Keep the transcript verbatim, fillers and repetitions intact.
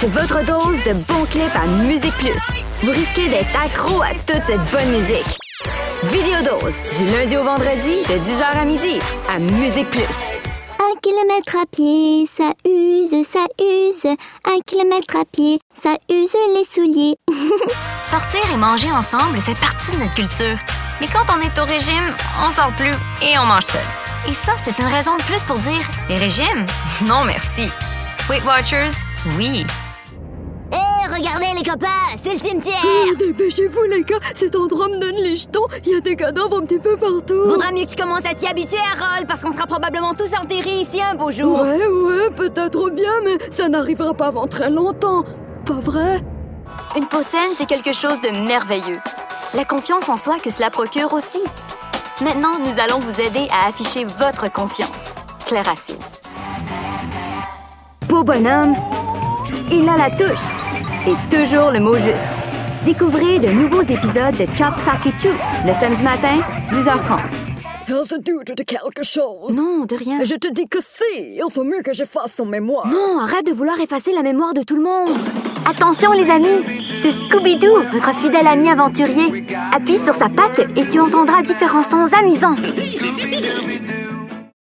c'est votre dose de bons clips à Musique Plus. Vous risquez d'être accro à toute cette bonne musique. Vidéodose, du lundi au vendredi, de dix heures à midi, à Musique Plus. Un kilomètre à pied, ça use, ça use. Un kilomètre à pied, ça use les souliers. Sortir et manger ensemble fait partie de notre culture. Mais quand on est au régime, on sort plus et on mange seul. Et ça, c'est une raison de plus pour dire « les régimes? Non, merci. » Weight Watchers, oui. Hé, hey, regardez les copains, c'est le cimetière! Oh, dépêchez-vous les gars, cet endroit me donne les jetons, il y a des cadavres un petit peu partout. Vaudra mieux que tu commences à t'y habituer, Harold, parce qu'on sera probablement tous enterrés ici un beau jour. Ouais, ouais, peut-être bien, mais ça n'arrivera pas avant très longtemps, pas vrai? Une peau saine, c'est quelque chose de merveilleux. La confiance en soi que cela procure aussi. Maintenant, nous allons vous aider à afficher votre confiance. Clairacil. Beau bonhomme, il a la touche. Et toujours le mot juste. Découvrez de nouveaux épisodes de Chop Sack et Chou le samedi matin, dix heures trente. Il se doute de quelque chose. Non, de rien. Je te dis que si, il faut mieux que j'efface son mémoire. Non, arrête de vouloir effacer la mémoire de tout le monde. Attention les amis, c'est Scooby-Doo, votre fidèle ami aventurier. Appuie sur sa patte et tu entendras différents sons amusants.